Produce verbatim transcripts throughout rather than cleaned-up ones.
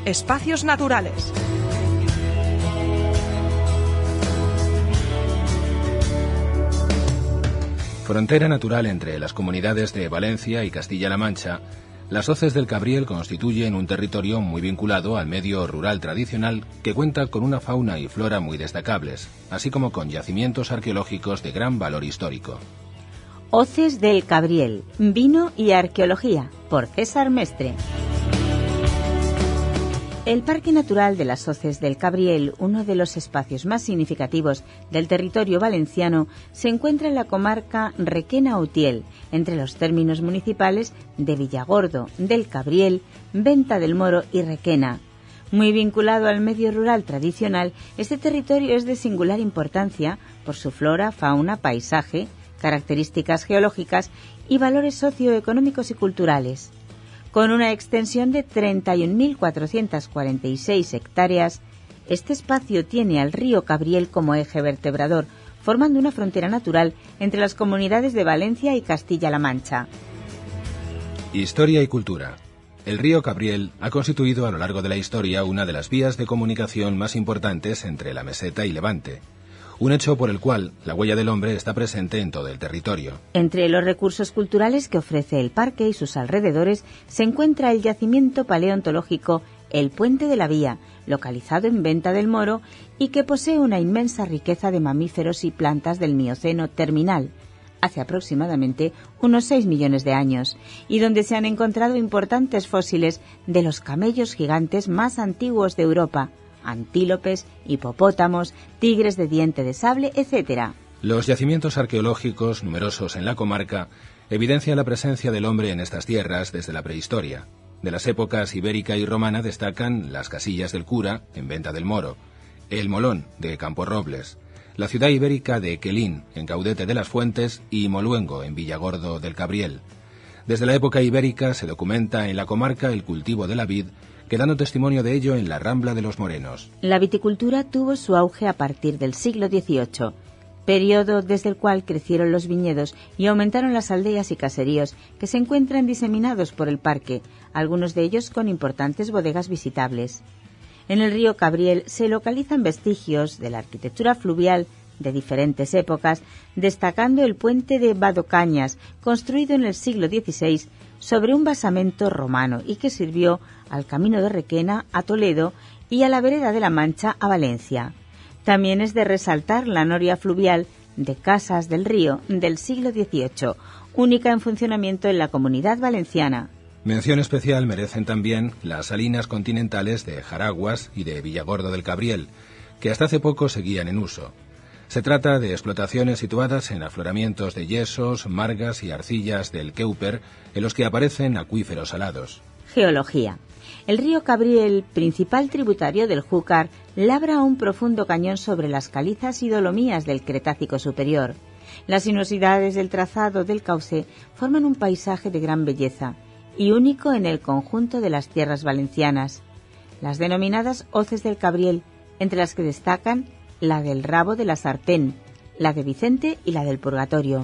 Espacios naturales. Frontera natural entre las comunidades de Valencia y Castilla-La Mancha, las Hoces del Cabriel constituyen un territorio muy vinculado al medio rural tradicional que cuenta con una fauna y flora muy destacables, así como con yacimientos arqueológicos de gran valor histórico. Hoces del Cabriel, vino y arqueología, por César Mestre. El Parque Natural de las Hoces del Cabriel, uno de los espacios más significativos del territorio valenciano, se encuentra en la comarca Requena-Utiel, entre los términos municipales de Villargordo del Cabriel, Venta del Moro y Requena. Muy vinculado al medio rural tradicional, este territorio es de singular importancia por su flora, fauna, paisaje, características geológicas y valores socioeconómicos y culturales. Con una extensión de treinta y un mil cuatrocientas cuarenta y seis hectáreas, este espacio tiene al río Cabriel como eje vertebrador, formando una frontera natural entre las comunidades de Valencia y Castilla-La Mancha. Historia y cultura. El río Cabriel ha constituido a lo largo de la historia una de las vías de comunicación más importantes entre la meseta y Levante. Un hecho por el cual la huella del hombre está presente en todo el territorio. Entre los recursos culturales que ofrece el parque y sus alrededores se encuentra el yacimiento paleontológico El Puente de la Vía, localizado en Venta del Moro y que posee una inmensa riqueza de mamíferos y plantas del Mioceno terminal, hace aproximadamente unos seis millones de años, y donde se han encontrado importantes fósiles de los camellos gigantes más antiguos de Europa, antílopes, hipopótamos, tigres de diente de sable, etcétera. Los yacimientos arqueológicos, numerosos en la comarca, evidencian la presencia del hombre en estas tierras desde la prehistoria. De las épocas ibérica y romana destacan las Casillas del Cura, en Venta del Moro, el Molón, de Camporrobles, la ciudad ibérica de Quelín, en Caudete de las Fuentes, y Moluengo, en Villargordo del Cabriel. Desde la época ibérica se documenta en la comarca el cultivo de la vid, quedando testimonio de ello en la Rambla de los Morenos. La viticultura tuvo su auge a partir del siglo dieciocho, periodo desde el cual crecieron los viñedos y aumentaron las aldeas y caseríos que se encuentran diseminados por el parque, algunos de ellos con importantes bodegas visitables. En el río Cabriel se localizan vestigios de la arquitectura fluvial de diferentes épocas, destacando el puente de Badocañas, construido en el siglo dieciséis sobre un basamento romano y que sirvió al camino de Requena a Toledo y a la vereda de la Mancha a Valencia. También es de resaltar la noria fluvial de Casas del Río del siglo dieciocho, única en funcionamiento en la Comunidad Valenciana. Mención especial merecen también las salinas continentales de Jaraguas y de Villargordo del Cabriel, que hasta hace poco seguían en uso. Se trata de explotaciones situadas en afloramientos de yesos, margas y arcillas del Keuper, en los que aparecen acuíferos salados. Geología. El río Cabriel, principal tributario del Júcar, labra un profundo cañón sobre las calizas y dolomías del Cretácico superior. Las sinuosidades del trazado del cauce forman un paisaje de gran belleza y único en el conjunto de las tierras valencianas. Las denominadas Hoces del Cabriel, entre las que destacan la del Rabo de la Sartén, la de Vicente y la del Purgatorio.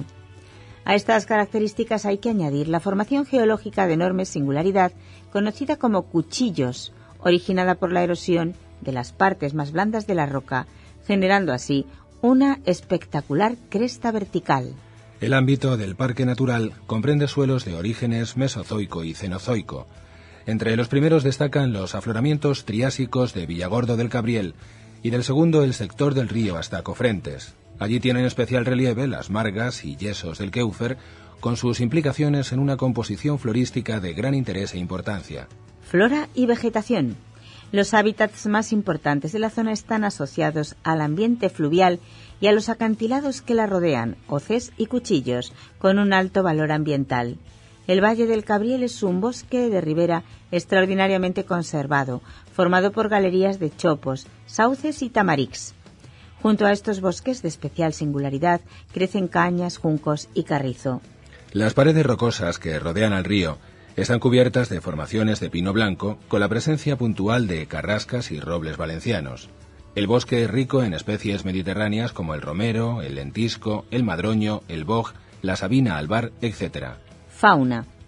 A estas características hay que añadir la formación geológica de enorme singularidad, conocida como cuchillos, originada por la erosión de las partes más blandas de la roca, generando así una espectacular cresta vertical. El ámbito del parque natural comprende suelos de orígenes mesozoico y cenozoico. Entre los primeros destacan los afloramientos triásicos de Villargordo del Cabriel, y del segundo el sector del río hasta Cofrentes. Allí tienen especial relieve las margas y yesos del Keufer, con sus implicaciones en una composición florística de gran interés e importancia. Flora y vegetación. Los hábitats más importantes de la zona están asociados al ambiente fluvial y a los acantilados que la rodean, hoces y cuchillos, con un alto valor ambiental. El Valle del Cabriel es un bosque de ribera extraordinariamente conservado, formado por galerías de chopos, sauces y tamarix. Junto a estos bosques de especial singularidad crecen cañas, juncos y carrizo. Las paredes rocosas que rodean al río están cubiertas de formaciones de pino blanco, con la presencia puntual de carrascas y robles valencianos. El bosque es rico en especies mediterráneas como el romero, el lentisco, el madroño, el boj, la sabina albar, etcétera. Fauna.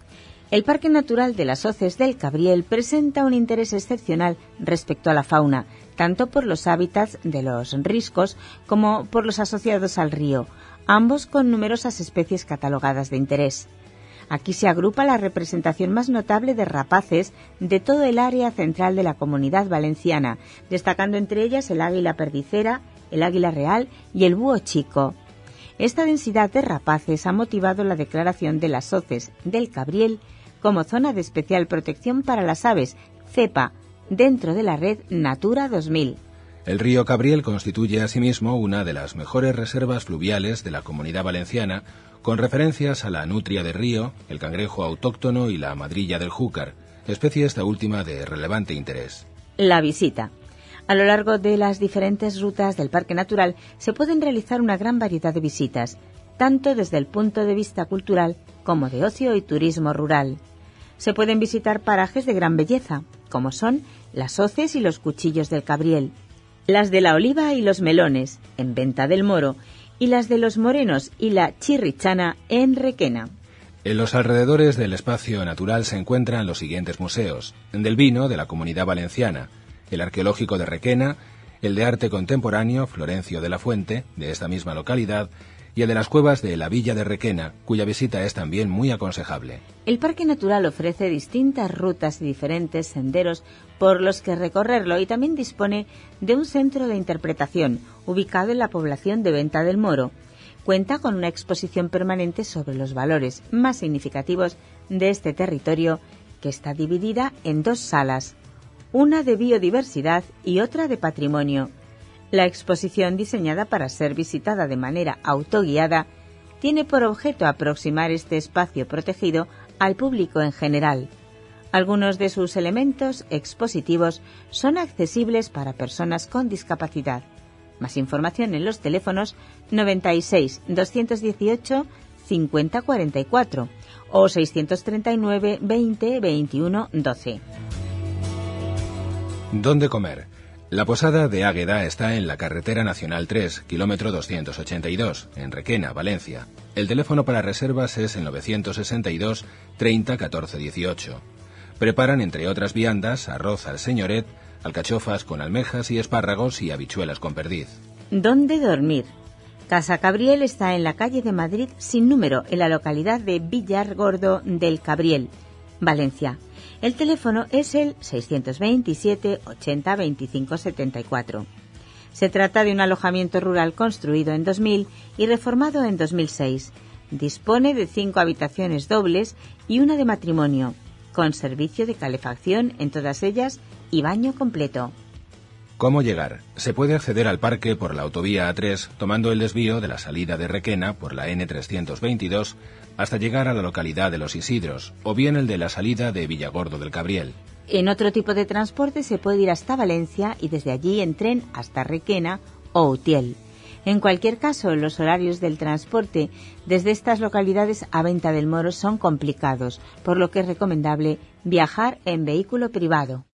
El Parque Natural de las Hoces del Cabriel presenta un interés excepcional respecto a la fauna, tanto por los hábitats de los riscos como por los asociados al río, ambos con numerosas especies catalogadas de interés. Aquí se agrupa la representación más notable de rapaces de todo el área central de la Comunidad Valenciana, destacando entre ellas el águila perdicera, el águila real y el búho chico. Esta densidad de rapaces ha motivado la declaración de las Hoces del Cabriel como zona de especial protección para las aves, cepa, dentro de la red Natura dos mil. El río Cabriel constituye asimismo una de las mejores reservas fluviales de la Comunidad Valenciana, con referencias a la nutria de río, el cangrejo autóctono y la madrilla del júcar, especie esta última de relevante interés. La visita. A lo largo de las diferentes rutas del Parque Natural se pueden realizar una gran variedad de visitas, tanto desde el punto de vista cultural como de ocio y turismo rural. Se pueden visitar parajes de gran belleza, como son las Hoces y los Cuchillos del Cabriel, las de la Oliva y los Melones, en Venta del Moro, y las de los Morenos y la Chirrichana, en Requena. En los alrededores del espacio natural se encuentran los siguientes museos: el del vino de la Comunidad Valenciana, el arqueológico de Requena, el de arte contemporáneo Florencio de la Fuente, de esta misma localidad, y el de las cuevas de la Villa de Requena, cuya visita es también muy aconsejable. El Parque Natural ofrece distintas rutas y diferentes senderos por los que recorrerlo y también dispone de un centro de interpretación ubicado en la población de Venta del Moro. Cuenta con una exposición permanente sobre los valores más significativos de este territorio, que está dividida en dos salas, una de biodiversidad y otra de patrimonio. La exposición, diseñada para ser visitada de manera autoguiada, tiene por objeto aproximar este espacio protegido al público en general. Algunos de sus elementos expositivos son accesibles para personas con discapacidad. Más información en los teléfonos noventa y seis, doscientos dieciocho, cincuenta cuarenta y cuatro o seiscientos treinta y nueve, veinte, veintiuno, doce. ¿Dónde comer? La posada de Águeda está en la carretera nacional tres, kilómetro doscientos ochenta y dos, en Requena, Valencia. El teléfono para reservas es el novecientos sesenta y dos, treinta, catorce, dieciocho. Preparan, entre otras viandas, arroz al señoret, alcachofas con almejas y espárragos y habichuelas con perdiz. ¿Dónde dormir? Casa Cabriel está en la calle de Madrid sin número, en la localidad de Villargordo del Cabriel, Valencia. El teléfono es el seiscientos veintisiete, ochenta, veinticinco, setenta y cuatro. Se trata de un alojamiento rural construido en dos mil y reformado en dos mil seis. Dispone de cinco habitaciones dobles y una de matrimonio, con servicio de calefacción en todas ellas y baño completo. ¿Cómo llegar? Se puede acceder al parque por la autovía A tres, tomando el desvío de la salida de Requena por la ene trescientos veintidós hasta llegar a la localidad de Los Isidros, o bien el de la salida de Villargordo del Cabriel. En otro tipo de transporte se puede ir hasta Valencia y desde allí en tren hasta Requena o Utiel. En cualquier caso, los horarios del transporte desde estas localidades a Venta del Moro son complicados, por lo que es recomendable viajar en vehículo privado.